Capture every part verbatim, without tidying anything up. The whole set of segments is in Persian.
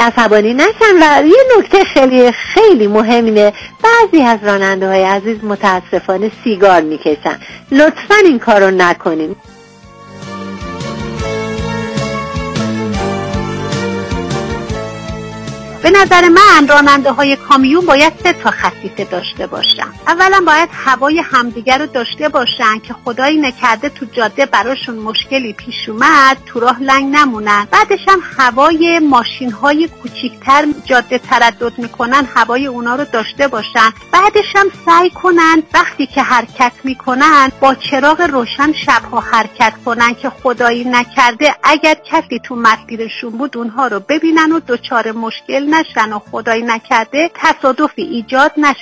عصبانی نشن. و یه نکته خیلی خیلی مهمه، بعضی از راننده های عزیز متاسفانه سیگار میکشن. لطفاً این کارو نکنین. به نظر من راننده های کامیون باید سه تا خصیصه داشته باشن. اولا باید هوای همدیگر رو داشته باشن که خدایی نکرده تو جاده براشون مشکلی پیش اومد تو راه لنگ نمونن. بعدش هم هوای ماشین های کوچیکتر جاده تردد میکنن هوای اونا رو داشته باشن. بعدش هم سعی کنن وقتی که حرکت میکنن با چراغ روشن شبها حرکت کنن که خدایی نکرده اگر کسی تو مسیرشون بود اونها رو ببینن و دچار مشکل نشن و خدایی نکرده تصادفی ایجاد نشه.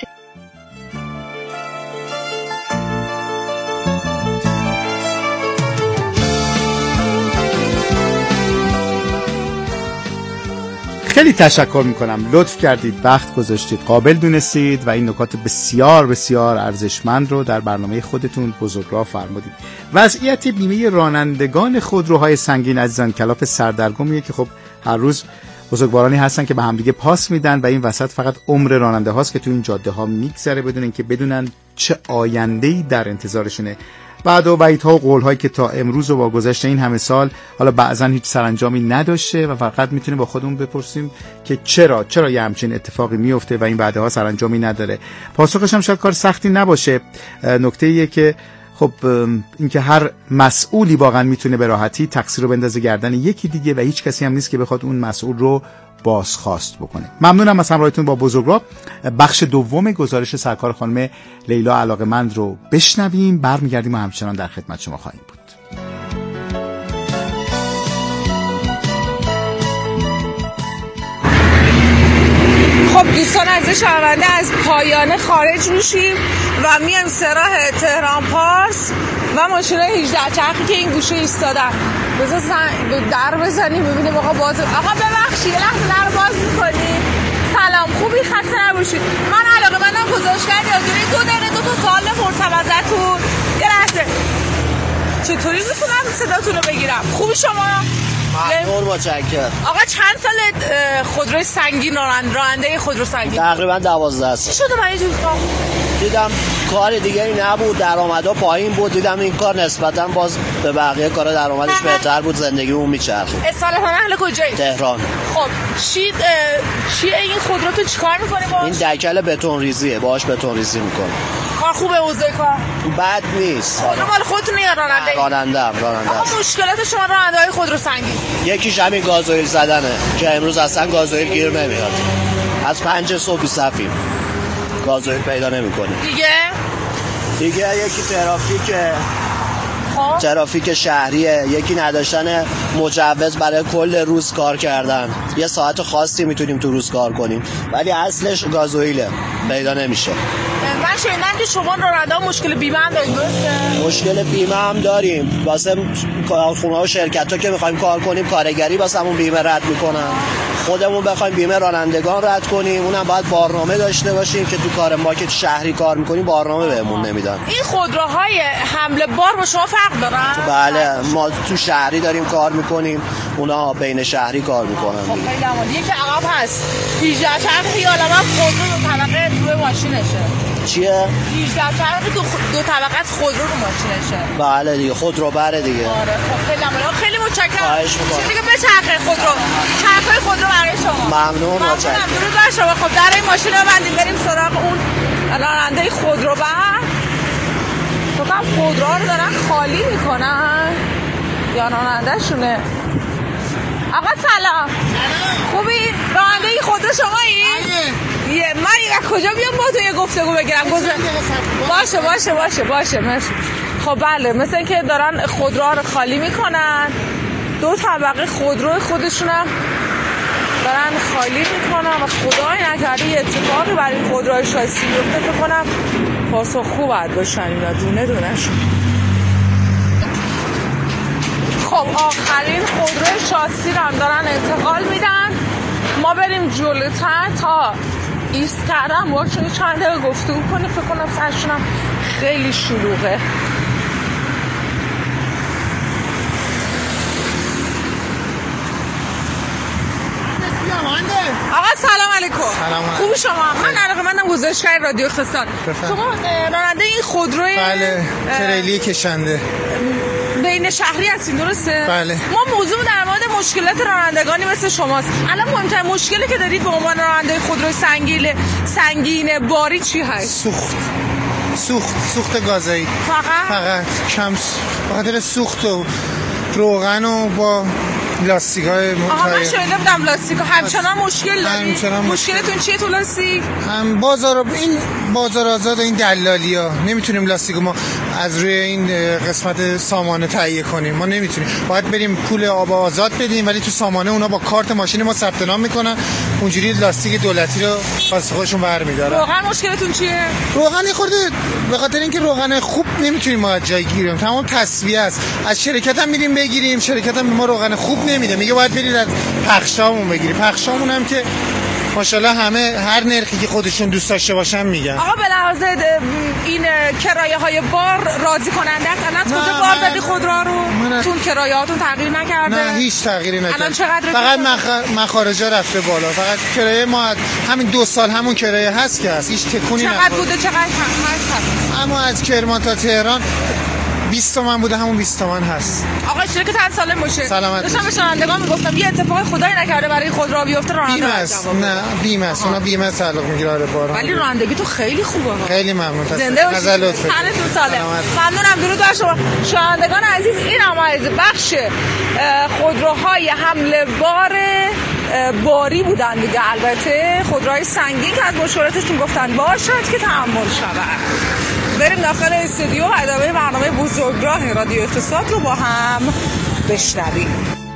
خیلی تشکر میکنم، لطف کردید، وقت گذاشتید، قابل دونستید و این نکات بسیار بسیار ارزشمند رو در برنامه خودتون بزرگراه فرمودید. وضعیت بیمه رانندگان خودروهای سنگین عزیزان کلاف سردرگمیه که خب هر روز بزرگوارانی هستن که به همدیگه پاس میدن و این وسط فقط عمر راننده هاست که تو این جاده ها میگذره بدون اینکه بدونن چه آینده‌ای در انتظارشونه. بعد و وعیدها و قول‌هایی که تا امروز و با گذشت این همه سال حالا بعضا هیچ سرانجامی نداشته و فقط میتونیم با خودمون بپرسیم که چرا چرا یه همچین اتفاقی میفته و این وعده‌ها سرانجامی نداره. پاسخش هم شاید کار سختی نباشه. نکته ایه که خب اینکه هر مسئولی واقعا میتونه به راحتی تقصیر رو بندازه گردن یکی دیگه و هیچ کسی هم نیست که بخواد اون مسئول رو بازخواست بکنه. ممنونم از همراهیتون با بزرگراه. بخش دوم گزارش سرکار خانم لیلا علاقه‌مند رو بشنویم، برمیگردیم و همچنان در خدمت شما خواهیم بود. خب دوستان عزیز شنونده، از پایانه خارج میشیم و میایم سراح تهران پارس و ماشین هجده چرخی که این گوشه ایستادن. بذار در بزنیم ببینیم آقا باز. آقا ببخشید یه لحظه در باز میکنیم. سلام، خوبی؟ خسته نباشید. من علاقه مندم گزارشگر رادیویی، دو دقیقه دو تا سوال بپرسم ازتون. یه لحظه چطوری میتونم صداتون رو بگیرم؟ خوبی شما؟ ممنون، متشکرم. آقا چند سال خودروی سنگین راننده خودرو سنگین؟ تقریبا دوازده سال. چی شده من اینجوری کار؟ دیدم کار دیگری نبود، درآمدا پایین بود، دیدم این کار نسبتا باز به بقیه کارا درآمدش بهتر بود، زندگیمون میچرخید. اصالتا اهل کجایی؟ تهران. خب چی چی این خودرو تو چیکار می‌کنی باهاش؟ این دکل بتون ریزیه، باهاش بتون ریزی می‌کنه. کار خوبه، اوضاع کار بد نیست. خودرو مال خودتون یا راننده؟ راننده‌ام، راننده. آقا مشکلات شما راننده‌های خودرو سنگین؟ یکیش همین گازوئیل زدنه که امروز اصلا گازوئیل گیر نمیاد. از پنج صبح صفیم. گازوئیل پیدا نمی‌کنه. دیگه؟ دیگه یکی ترافیکه. خب ترافیک شهریه، یکی نداشتن مجوز برای کل روز کار کردن. یه ساعت خاصی میتونیم تو روز کار کنیم ولی اصلش گازوئیله، پیدا نمیشه. من شنیدم که شما راننده مشکل بیمه هم دارید، درسته؟ مشکل بیمه هم داریم. واسه کارخونه‌ها و شرکت‌ها که می‌خوایم کار کنیم کارگری واسمون بیمه رد میکنن. خودمون بخوایم بیمه رانندگان رد کنیم اونم باید بارنامه داشته باشیم که تو کار ما که شهری کار میکنیم بارنامه بهمون نمیدن. این خودروهای حمل بار با شما فرق دارن؟ بله، ما تو شهری داریم کار میکنیم، اونا بین شهری کار میکنن. خب خیلی عالی. یکی عقب هست هجده چرخی حالا من خودرو دو طبقه روی ماشینشه. چیه؟ هجده چرخی دو, دو طبقه از خودرو رو ماشینشه. بله دیگه، خودرو بره دیگه. آره خب خیلی عالی. خیلی متشکرم. خواهش می‌کنم. چه دیگه به چرخه خودرو. چرخه خودرو برای شما. ممنون، متشکرم. درود بر شما. خب در این ماشین رو بندیم بریم سراغ اون راننده خودرو بر. فقط خودرو رو دارن خالی میکنن یا راننده شونه؟ آقا سلام. خوبی؟ راننده خودرو شمایی؟ یه من یک کجا بیام با تو یه گفتگو بگیرم؟ باشه باشه باشه باشه مرسی. خب بله، مثل این که دارن خودروها رو خالی میکنن، دو طبقه خودرو خودشونم دارن خالی میکنن و خدای نکرده یه اتفاقی برای این خودروهای شاسی بیفته. فکر کنم پاسخ خوب باید باشن اینا دونه دونه شون. خب آخرین خودروی شاسی رو هم دارن انتقال میدن. ما بریم جلوتر تا ایست کردم باشون چند دقیقه گفتگو کنه. فکر کنم سرشونم خیلی شلوغه. مهندس آقا سلام علیکم. سلام علیکم. خوبی شما؟ من علاقه‌مندم گزارشگر رادیو اقتصاد. شما راننده این خودروی بله تریلی کشنده بین شهری هستین درسته؟ بله. ما موضوع در مورد مشکلات رانندگانی مثل شماست. الان مهمترین مشکلی که دارید به عنوان راننده خودروی سنگین سنگین باری چی هست؟ سوخت سوخت سوخت گازایی. فقط فقط کم به خاطر سوخت و روغن و با لاستیک‌های آها من شنیده بودم لاستیک همچنان مشکل دارید. همچنان مشکلتون چیه تو لاستیک؟ هم بازار این بازار آزاد و این دلالیا نمیتونیم لاستیک ما از روی این قسمت سامانه تهیه کنیم. ما نمیتونیم، باید بریم پول آب آزاد بدیم ولی تو سامانه اونا با کارت ماشین ما ثبت نام میکنن، اونجوری لاستیک دولتی رو واسه خودشون برمی‌دارن. روغن مشکلتون چیه؟ روغن خورده به خاطر اینکه روغن خوب نمیتونیم ما از جای گیریم، تمام تصفیه است. از شرکت هم میریم بگیریم، شرکت هم ما روغن خوب نمیده، میگه باید برید از پخشامون بگیری. پخشامون هم که ماشاءالله همه هر نرخی که خودشون دوست داشته باشن میگن. آقا به لحاظ این کرایه های بار راضی کننده است؟ الان کجا بار دادی خودرو رو؟ تون کرایه هاتون تغییر نکرده؟ نه هیچ تغییری نکرده. الان چقدر؟ فقط مخ... مخارجا رفته بالا. فقط کرایه ما همین دو سال همون کرایه هست که هست، هیچ تکونی نخورده. چقدر بوده چقدر هست؟ اما از کرمان تا تهران بیست تومن بوده، همون بیست تومن هست. آقا اشتراک تن سالم باشه. سلامت. داشتم به رانندگان میگفتم یه اتفاق خدایی نکرده برای خود را بیفته راننده. بیمه است. نه بیمه است. اونا بیمه تعلق میگیره آره بارا. ولی رانندگی تو خیلی خوبه. خیلی ممنون. زنده باشید. تنتون سالم. ممنونم. درود بر شما. شنوندگان عزیز، این هم از بخش خودروهای حمل بار باری بودن دیگه. البته خودروهای سنگین که از مشکلاتشون گفتن باشد که تحمل شود. بریم داخل استودیو و ادامه برنامه بزرگراه رادیو اقتصاد رو با هم بشنویم.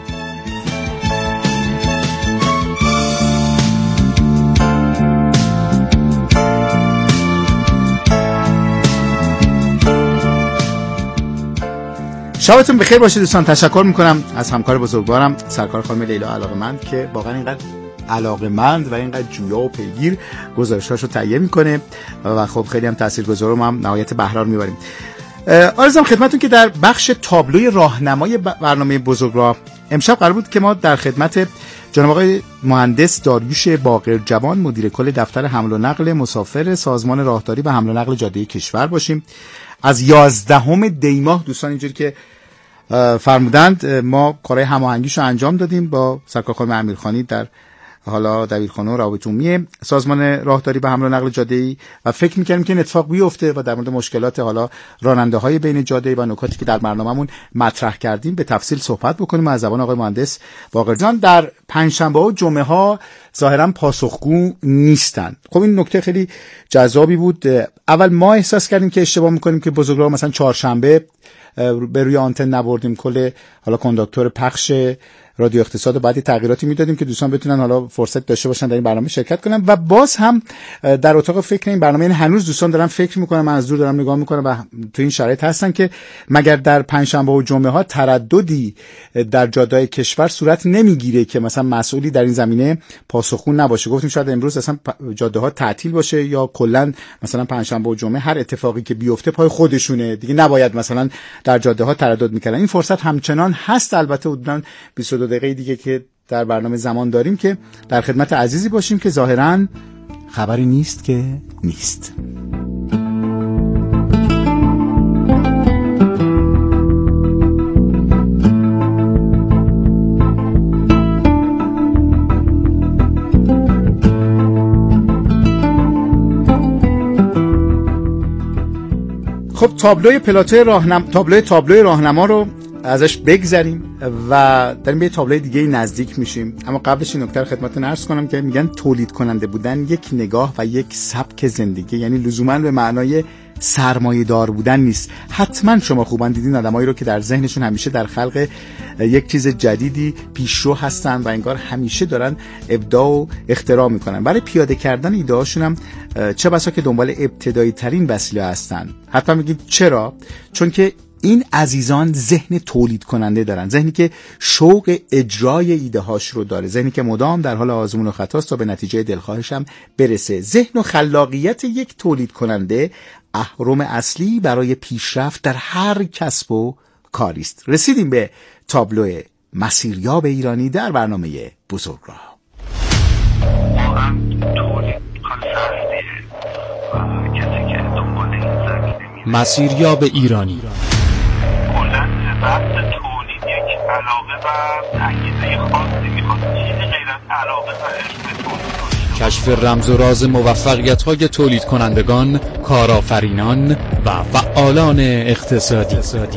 شبتون بخیر باشه دوستان. تشکر میکنم از همکار بزرگوارم سرکار خانم لیلا علاقمند که واقعا اینقدر علاقمند و اینقدر جویا و پیگیر گزارشاشو تهیه میکنه و خب خیلی هم تاثیرگذار و هم نهایت بهرار میبریم. آرزوام خدمتتون که در بخش تابلوی راهنمای برنامه بزرگراه امشب قرار بود که ما در خدمت جناب آقای مهندس داریوش باقرجوان مدیر کل دفتر حمل و نقل مسافر سازمان راهداری و حمل و نقل جاده کشور باشیم. از یازدهم دی ماه دوستان اینجوری که فرمودند ما کارهای هماهنگیشو انجام دادیم با سرکار خانم امیرخانی در حالا دبیرخانه رابطه عمومی سازمان راهداری و حمل و نقل جاده‌ای و فکر می‌کردیم که این اتفاق بیفته و در مورد مشکلات حالا راننده‌های بین جاده و نکاتی که در برنامه‌مون مطرح کردیم به تفصیل صحبت بکنیم از زبان آقای مهندس باقرجان. در پنجشنبه و جمعه ها ظاهرا پاسخگو نیستن. خب این نکته خیلی جذابی بود. اول ما احساس کردیم که اشتباه می‌کنیم که بزرگراه مثلا چهارشنبه به روی آنتن نبردیم کل حالا کانداکتور پخش رادیو اقتصاد و بعد تغییراتی میدادیم که دوستان بتونن حالا فرصت داشته باشن در این برنامه شرکت کنن و باز هم در اتاق فکر این برنامه، یعنی هنوز دوستان دارن فکر میکنن، من از دور دارم نگاه میکنم و تو این شرایط هستن که مگر در پنجشنبه و جمعه ها ترددی در جاده‌های کشور صورت نمیگیره که مثلا مسئولی در این زمینه پاسخگو نباشه. گفتیم شاید امروز اصلا جاده ها تعطیل باشه یا کلا مثلا پنجشنبه و جمعه هر اتفاقی که بیفته پای خودشونه دیگه، نباید مثلا در جاده ها تردد میکردن. این فرصت همچنان هست. البته حدوداً بیست و دو دقیقه دیگه که در برنامه زمان داریم که در خدمت عزیزی باشیم که ظاهراً خبری نیست که نیست. خب تابلوی پلاتوی راهنما تابلوی تابلوی راهنما رو ازش بگذریم و داریم به تابلوی دیگه نزدیک میشیم. اما قبلش این نکته رو خدمتتون عرض کنم که میگن تولید کننده بودن یک نگاه و یک سبک زندگی، یعنی لزوما به معنای سرمایه دار بودن نیست. حتما شما خوبا دیدین آدمایی رو که در ذهنشون همیشه در خلق یک چیز جدیدی پیشرو هستن و انگار همیشه دارن ابداع و اختراع میکنن. برای پیاده کردن ایده هاشون هم چه بسا که دنبال ابتدایی ترین وسیله هستن. حتما میگید چرا؟ چون که این عزیزان ذهن تولید کننده دارن، ذهنی که شوق اجرای ایده هاش رو داره، ذهنی که مدام در حال آزمون و خطاست تا به نتیجه دلخواهش هم برسه. ذهن و خلاقیت یک تولید کننده اهرم اصلی برای پیشرفت در هر کسب و کاری است. رسیدیم به تابلو مسیریاب ایرانی در برنامه بزرگراه. مسیریاب ایرانی. کلاً بحث تولید یک علاقه و انگیزه خاصی میخواد، چیزی غیر از علاقه و عشق به تولید. کشف رمز و راز موفقیت‌های تولید کنندگان، کارآفرینان و فعالان اقتصادی.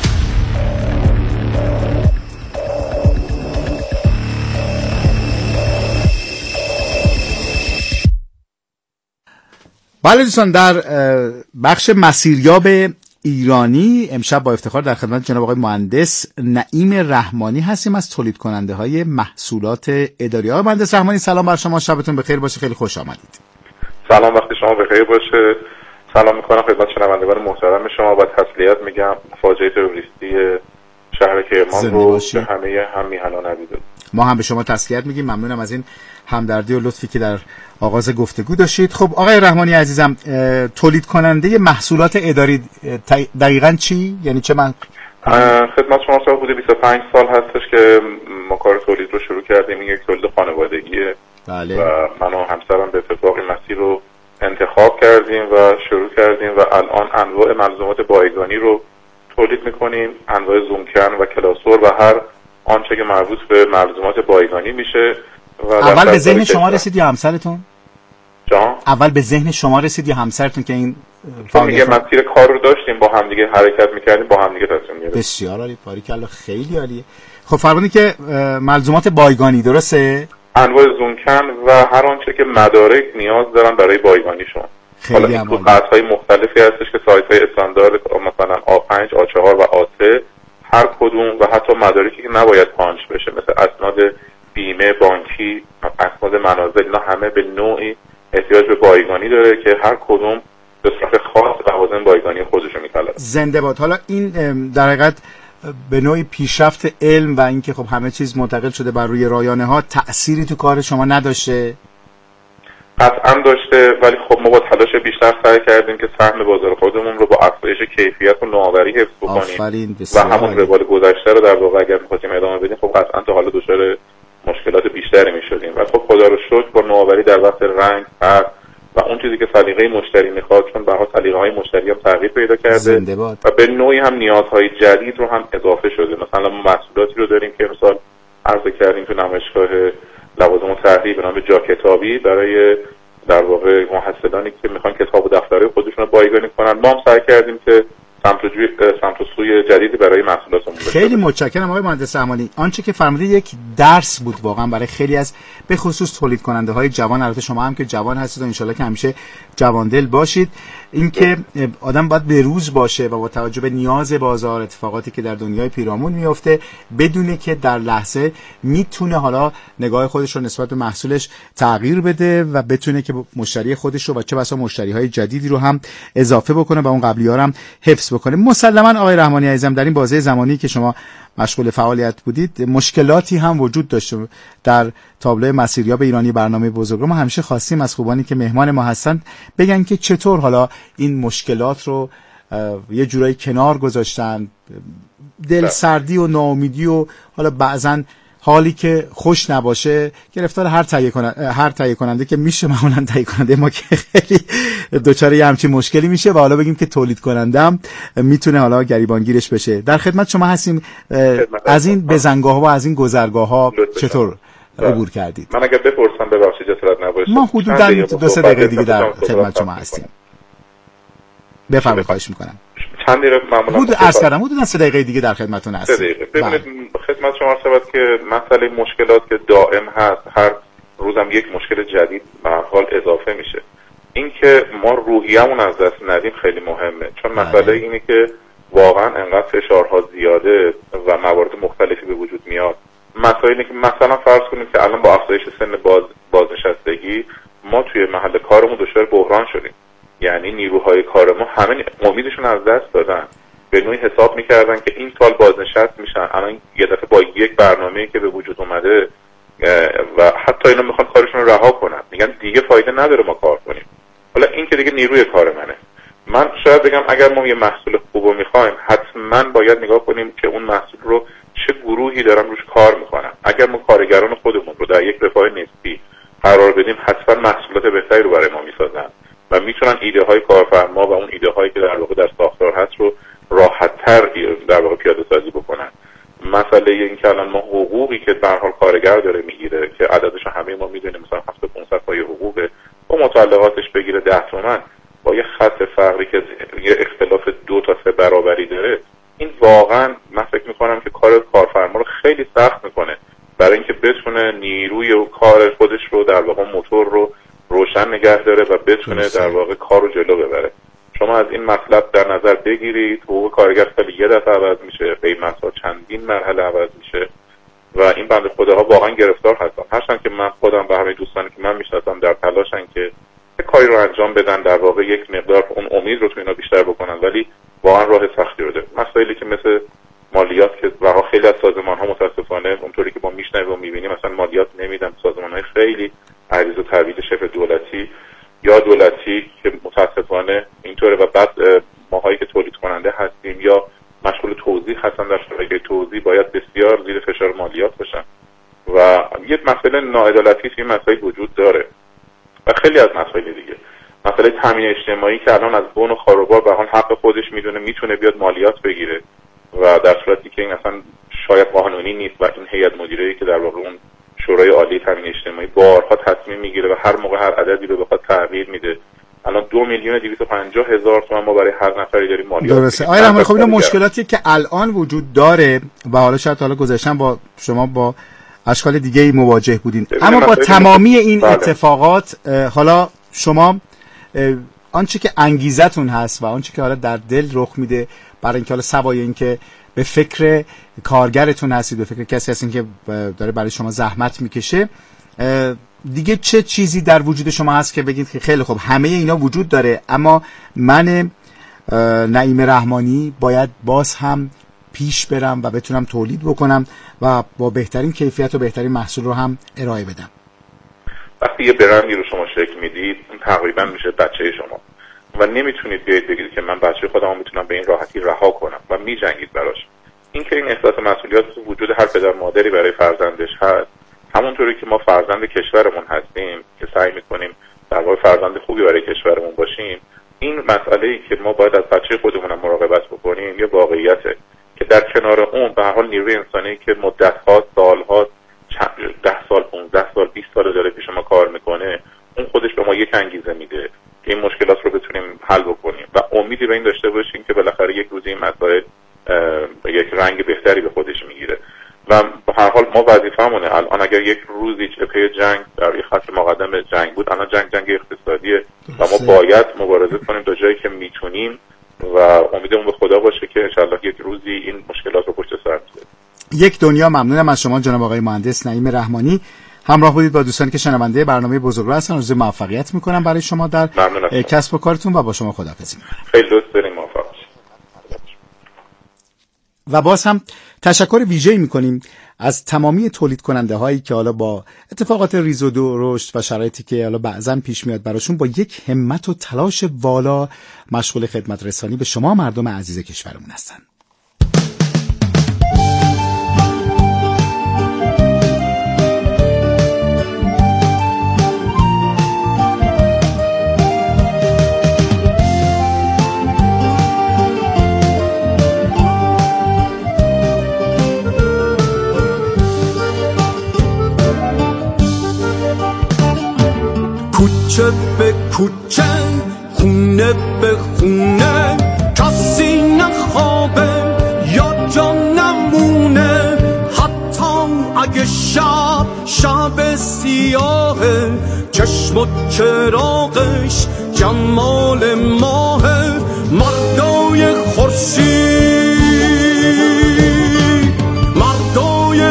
بله دوستان، در بخش مسیریاب ایرانی امشب با افتخار در خدمت جناب آقای مهندس نعیم رحمانی هستیم از تولید کننده های محصولات اداری. آقای مهندس رحمانی سلام بر شما، شبتون بخیر باشه، خیلی خوش آمدید. سلام، وقت شما بخیر باشه. سلام میکنم خدمت شنوندگان محترم شما. با تسلیت میگم فاجعه تروریستی شهر کرمان رو به همه هم میهنان ندیده. ما هم به شما تسلیت میگیم، ممنونم از این همدردی و لطفی که در آغاز گفتگو داشتید. خب آقای رحمانی عزیزم، تولید کننده محصولات اداری دقیقاً چی؟ یعنی چه من خدمت شما صاحب حدود بیست و پنج سال هستش که ما کار تولید رو شروع کردیم. این یک تولید خانوادگیه. بله. و من و همسرم به اتفاق این مسیر رو انتخاب کردیم و شروع کردیم و الان انواع ملزومات بایگانی رو تولید میکنیم، انواع زومکن و کلاسور و هر آنچه که مربوط به ملزومات بایگانی میشه. اول به ذهن شما رسید یا همسرتون؟ جان؟ اول به ذهن شما رسید یا همسرتون که این فعالیت مسیر کار رو داشتیم، با هم دیگه حرکت میکردیم، با هم دیگه تصمیم گرفتیم. بسیار عالی، باریکلا، خیلی عالیه. خب فرمودید که ملزومات بایگانی، درسته؟ انواع زومکن و هر آنچه که مدارک نیاز دارن برای بایگانیشون. خیلی حالا تو قطعهای مختلفی هستش که سایت‌های استاندارد مثلا آ پنج، آ چهار و آ سه هر کدوم و حتی مدارکی که نباید پانچ بشه مثل اسناد بیمه بانکی، اسناد منازل، اینا همه به نوعی احتیاج به بایگانی داره که هر کدوم به صورت خاص لوازم بایگانی خودشو میطلبه. زنده باد. حالا این در حقیقت به نوعی پیشرفت علم و اینکه خب همه چیز منتقل شده بر روی رایانه ها تأثیری تو کار شما نداشته؟ قطعا داشته، ولی خب ما با تلاش بیشتر سعی کردیم که سهم بازار خودمون رو با افزایش کیفیت و نوآوری حفظ بکنیم و همون روال گذشته رو در واقع اگر می‌خواستیم ادامه بدیم خب قطعا تا حالا دچار مشکلات بیشتری می‌شدیم و خب خدا رو شکر با نوآوری در وقت رنگ، فرق و اون چیزی که سلیقه مشتری می‌خواد، چون به هر حال سلیقه‌های مشتری هم تغییر پیدا کرده و به نوعی هم نیازهای جدید رو هم اضافه شده. مثلا ما محصولاتی رو داریم که مثلا عرض کردیم تو نمایشگاه لوازم التحریر به نام جا کتابی برای در واقع محصلانی که میخوان کتاب و دفترهای خودشون رو بایگانی کنن. ما هم سعی کردیم که سمت و سمت و سوی جدیدی برای محصولاتمون بشه. خیلی متشکرم آقای مهندس رحمانی. آنچه که فرمودید یک درس بود واقعا برای خیلی از به خصوص تولید کننده های جوان. البته شما هم که جوان هستید و ان شاءالله که همیشه جواندل باشید. اینکه آدم باید به روز باشه و با توجه به نیاز بازار، اتفاقاتی که در دنیای پیرامون میفته، بدونه که در لحظه میتونه حالا نگاه خودش رو نسبت به محصولش تغییر بده و بتونه که مشتری خودش رو و چه بسا مشتری های جدیدی رو هم اضافه بکنه و اون قبلی ها رو هم حفظ بکنه. مسلما آقای رحمانی عزیزم در این بازه زمانی که شما مشغول فعالیت بودید مشکلاتی هم وجود داشته. در تابلو مسیریاب ایرانی برنامه بزرگ ما همیشه خواستیم از خوبانی که مهمان ما هستن بگن که چطور حالا این مشکلات رو یه جورایی کنار گذاشتن، دل سردی و ناامیدی و حالا بعضن حالی که خوش نباشه گرفتار هر تهیه کننده هر تهیه کننده که میشه، معمولا تهیه کننده ما که خیلی دوچاره یه همچین مشکلی میشه و حالا بگیم که تولید کننده هم میتونه حالا گریبانگیرش بشه. در خدمت شما هستیم. از این بزنگاه ها و از این گذرگاه ها چطور عبور کردید؟ من اگر بپرسم ببخشید جسارت نباشه، ما حدودا دو سه دقیقه دیگه در خدمت شما هستیم. بفرمایید، خواهش میکنم. چند دقیقه معمولا حدود عرض کردم حدودا سه دقیقه دیگه در خدمتتون هستیم. سه دقیقه. ببینید خدمت شما صحبت که مسئله مشکلات که دائم هست، هر روزم یک مشکل جدید به هر حال اضافه میشه. این که ما روحیه‌مون از دست ندیم خیلی مهمه، چون مسئله اینه که واقعا انقدر فشارها زیاده و موارد مختلفی به وجود میاد. مسائلی که مثلا فرض کنیم که الان با افزایش سن باز بازنشستگی ما توی محل کارمون دچار بحران شدیم. یعنی نیروهای کار ما همه امیدشون از دست دادن، به نوعی حساب میکردن که این سال بازنشست میشن، الان یه دفعه با یک برنامه‌ای که به وجود اومده و حتی اینا میخوان کارشون رو رها کنن، میگن دیگه فایده نداره ما کار کنیم. حالا این که دیگه نیروی کار منه. من شاید بگم اگر ما یه محصول خوب رو میخوایم حتما باید نگاه کنیم که اون محصول رو چه گروهی دارن روش کار میکنن. اگر ما کارگران خودمون رو در یک رفاه نسبی قرار بدیم حتما محصولات بهتری رو برای ما میسازن و و میتونن ایده های کارفرما و اون ایده هایی که در واقع در ساختار هست رو راحت تر در واقع پیاده سازی بکنن. مسئله این که الان ما حقوقی که به هر حال کارگر داره میگیره که عددش همه ما میدونیم مثلا هفت هزار و پانصد پای حقوقه، با متعلقاتش بگیره ده تومن با یه خط فقری که یه اختلاف دو تا سه برابری داره، این واقعا من فکر میکنم که کار کارفرما رو خیلی سخت میکنه برای اینکه بتونه نیروی و کار خودش رو در واقع موتور رو روشن نگه داره و بتونه در واقع کار رو جلو ببره. شما از این مطلب در نظر بگیرید، حقوق کارگر خیلی یه دفعه عوض میشه، قیمت‌ها چندین مرحله عوض میشه و این بنده خداها واقعا گرفتار هستن. هرچند که من خودم به همه دوستانی که من میشناسم در تلاشن که کاری رو انجام بدن، در واقع یک مقدار اون امید رو تو اینا بیشتر بکنن، ولی واقعا راه سختی رو داره. مسائلی که مثل مالیات که واقعا خیلی از سازمان‌ها متاسفانه اونطوری که ما میشنویم و میبینیم مثلا مالیات نمیدن، سازمان‌های خیلی عریض و تحویل شبه دولتی یا دولتی که متاسفانه اینطوره و بعد ماهایی که تولید کننده هستیم یا مشغول توزیع هستن در شرکت توزیع باید بسیار زیر فشار مالیات باشن و یه مسئله ناعدالتی این مسائل وجود داره و خیلی از مسائل دیگه. مسئله تامین اجتماعی که الان از بن و خاروبار به حال حق خودش میدونه میتونه بیاد مالیات بگیره و در صورتی که این اصلا شاید قانونی نیست و این هیئت مدیره‌ای که در واقع اون شورای عالی تامین اجتماعی بارها تصمیم میگیره و هر موقع هر عددی رو بخواد تغییر میده. الان دو میلیون دویست و پنجاه هزار تومان ما برای هر نفری داریم مالیات. درسته. آقای رحمانی خب این مشکلاتی که الان وجود داره و حالا شاید حالا گذشتن با شما با اشکال دیگه مواجه بودین، اما با تمامی این بله. اتفاقات حالا شما آنچه که انگیزتون هست و آنچه که حالا در دل رخ میده برای اینکه حالا سوای اینکه به فکر کارگرتون هستید، به فکر کسی هستین که داره برای شما زحمت میکشه، دیگه چه چیزی در وجود شما هست که بگید که خیلی خوب همه اینا وجود داره اما من نعیم رحمانی باید باز هم پیش برم و بتونم تولید بکنم و با بهترین کیفیت و بهترین محصول رو هم ارائه بدم. وقتی یه برندی رو شما شکل میدید اون تقریبا میشه بچه شما و نمیتونید بیاید بگید که من بچه خودم رو میتونم به این راحتی رها کنم و میجنگید براش. این که این احساس مسئولیت وجود هر پدر مادری برای فرزندش هست، همونطوری که ما فرزند کشورمون هستیم که سعی میکنیم در واقع فرزند خوبی برای کشورمون باشیم، این مسئله‌ای که ما باید از بچه خودمون هم مراقبت بکنیم یه واقعیته که در کنار اون به هر حال نیروی انسانی که مدت‌ها سال‌ها ده سال پانزده سال بیست سال داره پیش ما کار میکنه، اون خودش به ما یک انگیزه میده که این مشکلات رو بتونیم حل بکنیم و امیدی به این داشته باشیم که بالاخره یک روز این مسائل یک رنگ بهتری به خودش میگیره و به هر حال ما وظیفه‌مونه. الان اگر یک روزی جبهه جنگ در یک خط مقدم جنگ بود، الان جنگ جنگ اقتصادیه و ما باید مبارزه کنیم تا جایی که میتونیم و امیدمون به خدا باشه که انشالله یک روزی این مشکلات رو پشت سر بذاریم. یک دنیا ممنونم از شما جناب آقای مهندس نعیم رحمانی. همراه بودید با دوستانی که شنونده برنامه بزرگراه هستن. آرزوی موفقیت میکنم برای شما در کسب و کارتون و با شما خداحافظی میکنم. خیلی دوست داریم، موفق باشید. و باز هم تشکر ویژه‌ای میکنیم از تمامی تولید کننده هایی که حالا با اتفاقات ریز و درشت و شرایطی که حالا بعضن پیش میاد براشون با یک همت و تلاش والا مشغول خدمت رسانی به شما مردم عزیز کشورمون هستن. کوچه به کوچه، خونه به خونه، کسی نخوابه یا جا نمونه، حتی اگه شب شب سیاهه، چشم و چراغش جمال ماهه، مردای خورشید، مردای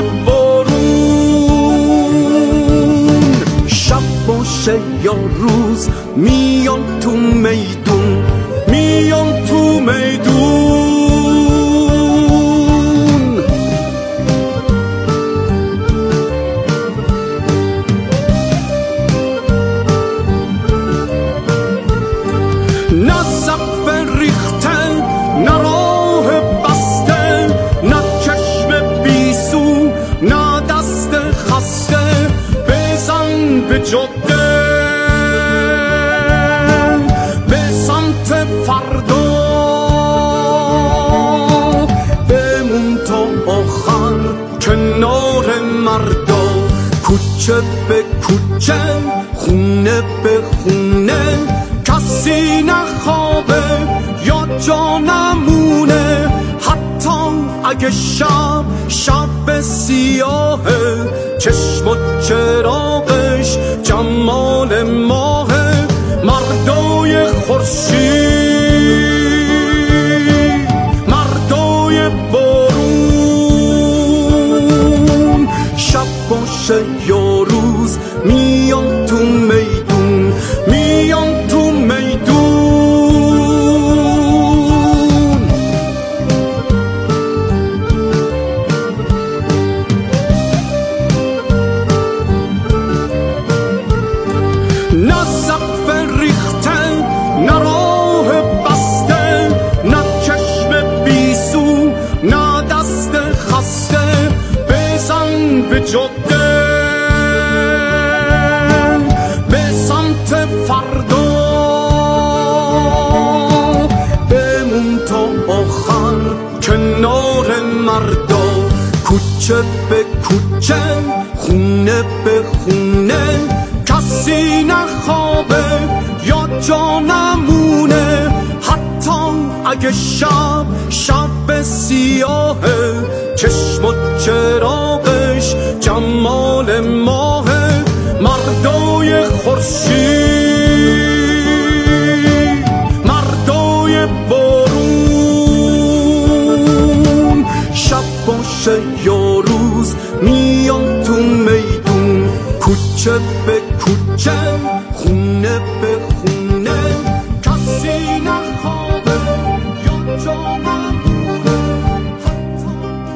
باشه یا روز میان تو میدون، میان تو میدون. نه سقف ریخته، نه راه بسته، نه چشم بیسو، نه دست خسته، بزن به جاده فردا بمون تا آخر کنار مردا، کوچه به کوچه خونه به خونه، کسی نخوابه یا جا نمونه، حتی اگه شب شب سیاهه، چشم و چراغش جمال ماهه، مردای خورشید مردای بارون، شب باشه یا روز میان تو میدون، میان تو میدون. نه سقف ریخته نه راه بسته، نه چشم بیسو نه دست خسته، بزن به جاده به سمت فردا، بمون تا آخر کنار مردا، کوچه به کوچه خونه به خونه، کسی نخوابه یا جا نمونه، حتی اگه شب شب سیاهه، چشم و چراغش جمال ماهه، مردای خورشید مردای بارون، شب باشه یا روز میان تو میدون، کوچه به کوچه خونه به خونه، کسی نخوابه یا جا نمونه، حتی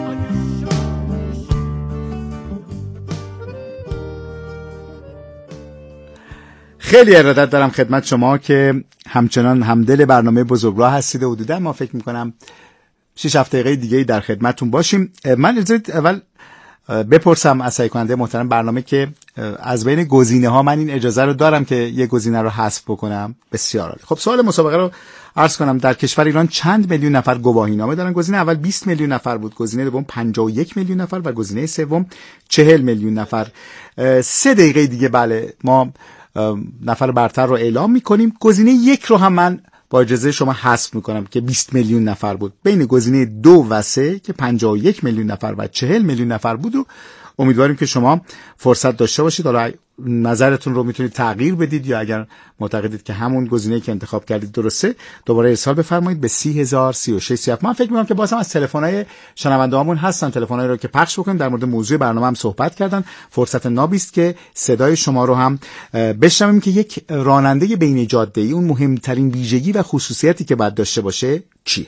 خیلی ارادت دارم خدمت شما که همچنان همدل برنامه بزرگراه هستید و حدودا ما فکر میکنم شش هفت دقیقه دیگه در خدمتتون باشیم. من اجازه اول بپرسم از تهیه کننده محترم برنامه که از بین گزینه ها من این اجازه رو دارم که یه گزینه رو حذف بکنم. بسیار عالی. خب سوال مسابقه رو عرض کنم. در کشور ایران چند میلیون نفر گواهینامه دارن؟ گزینه اول بیست میلیون نفر بود، گزینه دوم پنجاه و یک میلیون نفر و گزینه سوم چهل میلیون نفر. سه دقیقه دیگه بله ما نفر برتر رو اعلام میکنیم. گزینه یک رو هم من با اجازه شما حذف میکنم که بیست میلیون نفر بود. بین گزینه دو و سه که پنجاه و یک میلیون نفر و چهل میلیون نفر بود و امیدواریم که شما فرصت داشته باشید. حالا نظرتون رو میتونید تغییر بدید یا اگر معتقدید که همون گزینه‌ای که انتخاب کردید درسته دوباره ارسال بفرمایید به سی هزار سی و شش سی و هفت. من فکر می‌کنم که بازم از تلفن‌های شنونده‌هامون هستن، تلفن‌هایی رو که پخش بکنیم. در مورد موضوع برنامه هم صحبت کردن. فرصت نابی است که صدای شما رو هم بشنویم که یک راننده بین جاده‌ای اون مهمترین ویژگی و خصوصیتی که باید داشته باشه چیه؟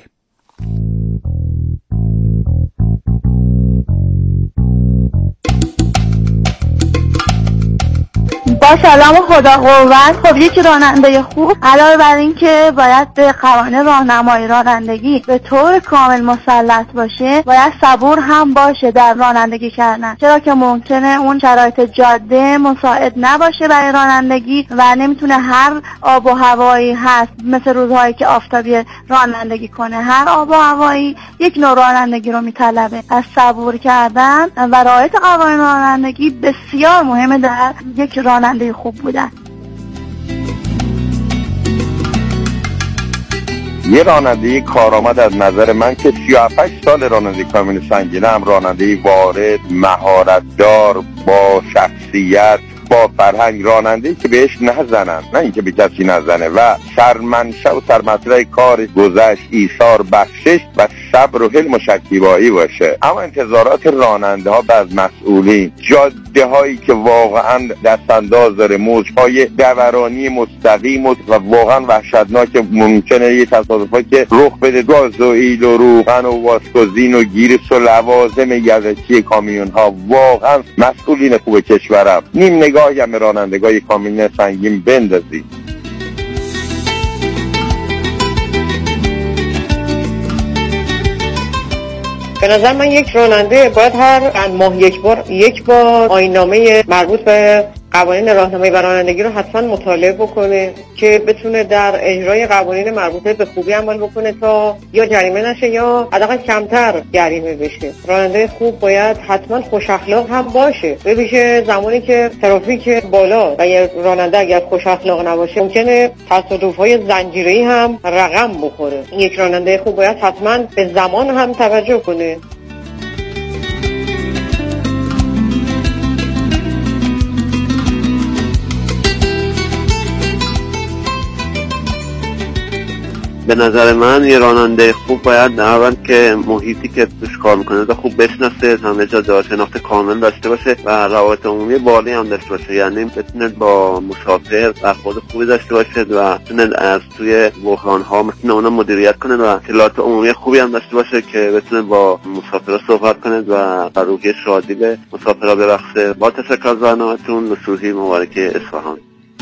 با سلام و خدا قوت. خب یک راننده خوب علاوه بر این که باید به قوانین راهنمایی رانندگی به طور کامل مسلط باشه، باید صبور هم باشه در رانندگی کردن، چرا که ممکنه اون شرایط جاده مساعد نباشه برای رانندگی و نمیتونه هر آب و هوایی هست مثل روزهایی که آفتابی رانندگی کنه. هر آب و هوایی یک نوع رانندگی رو میطلبه. از صبور کردن و رعایت قوانین رانندگی بسیار مهمه در یک رانندگی خوب بودن. یه رانندگی کارآمد از نظر من که سی و هفت سال رانندگی کامیون سنگینه هم رانندگی وارد، مهارت‌دار، با شخصیت، با فرهنگ، راننده‌ای که بهش نزنن، نه اینکه به کسی نزنه و سرمنشأ و سرمطلع کار گذشت، ایثار، بخشش و صبر و حلم و شکیبایی باشه. اما انتظارات راننده ها از مسئولین، جاده هایی که واقعا دست انداز داره، موجهای دورانی مستقیم و واقعا وحشتناک، ممکنه یه تصادفی که رخ بده، گازوئیل و روغن و واسکوزین و گیرس و لوازم یدکی کامیون ها. واقعا مسئولین خوب کشورم نیم نگاهی هم رانندگاه کامیون سنگین بندازید. به نظر من یک راننده باید هر چند ماه یک بار یک بار آیین‌نامه مربوط به قوانین راهنمایی و رانندگی رو حتما مطالعه بکنه که بتونه در اجرای قوانین مربوطه به خوبی عمل بکنه تا یا جریمه نشه یا حداقل کمتر جریمه بشه. راننده خوب باید حتما خوش اخلاق هم باشه، به ویژه زمانی که ترافیک بالا و یه راننده اگر خوش اخلاق نباشه ممکنه تصادف‌های زنجیره‌ای هم رقم بخوره. یک راننده خوب باید حتما به زمان هم توجه کنه. به نظر من یه راننده خوب باید اول که محیطی که توش کار میکنه تا خوب بشناسه، همه جا جا شناخت کامل داشته باشه و روابط عمومی بالی هم داشته باشه، یعنی بتونه با مسافر برخورد خوبی داشته باشه و بتونه از توی بحران‌ها بتونه اونا مدیریت کنه و اطلاعات عمومی خوبی هم داشته باشه که بتونه با مسافرها صحبت کنه و روحیه شادی به مسافرها ببخشه. با تشکر از برنامه‌تون. نصوحی مبارکه اصفهان.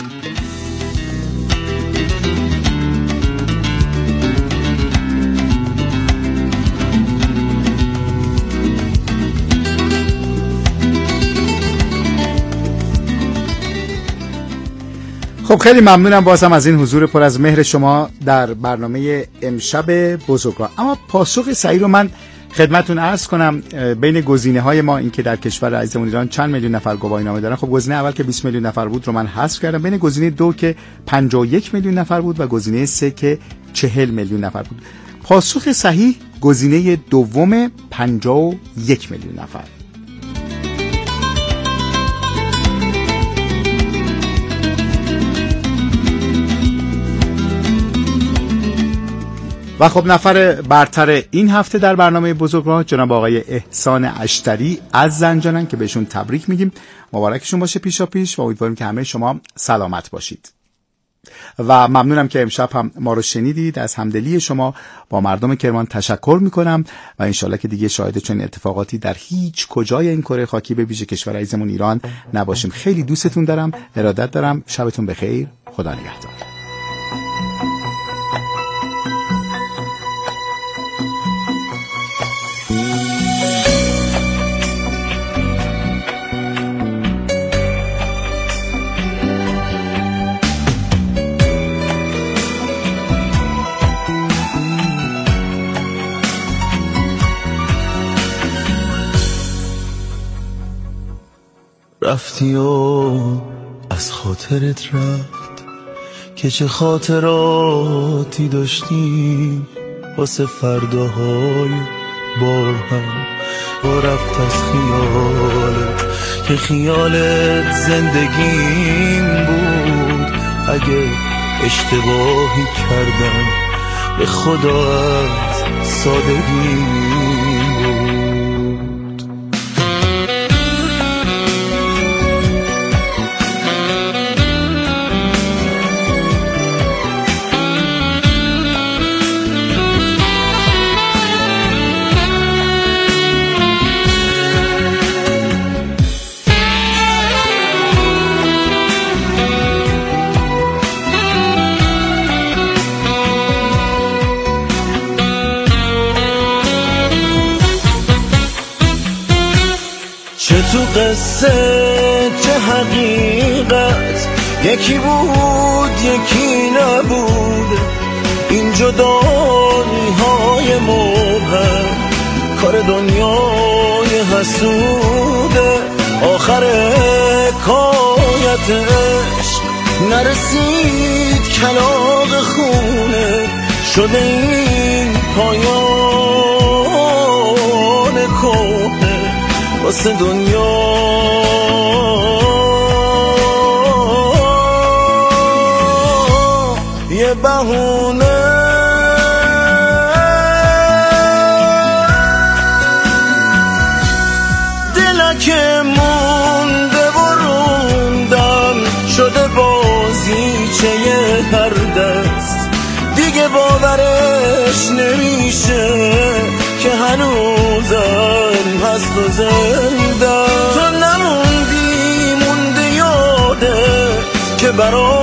خب خیلی ممنونم بازم از این حضور پر از مهر شما در برنامه امشب بزرگوار. اما پاسخ صحیح رو من خدمتون عرض کنم. بین گزینه‌های ما این که در کشور عزیزمون ایران چند میلیون نفر گواهینامه دارن، خب گزینه اول که بیست میلیون نفر بود رو من حذف کردم، بین گزینه دو که پنجاه و یک میلیون نفر بود و گزینه سه که چهل میلیون نفر بود. پاسخ صحیح گزینه دوم پنجاه و یک میلیون نفر. و خب نفر برتر این هفته در برنامه بزرگوار جناب آقای احسان اشتری از زنجانن که بهشون تبریک میگیم. مبارکشون باشه پیشا پیش و امیدواریم که همه شما سلامت باشید. و ممنونم که امشب هم ما رو شنیدید. از همدلی شما با مردم کرمان تشکر میکنم و انشالله که دیگه شاهد چنین اتفاقاتی در هیچ کجای این کره خاکی به ویژه کشور عزیزمون ایران نباشیم. خیلی دوستتون دارم، ارادت دارم. شبتون بخیر. خدا نگهدار. رفتی و از خاطرت رفت که چه خاطراتی داشتی واسه فرداهای با هم. با رفت از خیالت که خیالت زندگیم بود، اگه اشتباهی کردم به خدا از سادگی تو قصه چه حقیقت یکی بود یکی نبود. این جدایی های مبهم کار دنیای حسوده. آخر حکایت عشق نرسید کلاغ خونه، شده این پایان کهنه واسه دنیا. یه بهونه دلکه مونده و روندم شده بازیچه هر دست. دیگه باورش نمیشه که هنوزم هست و زنده. تو نموندی مونده یاده که برام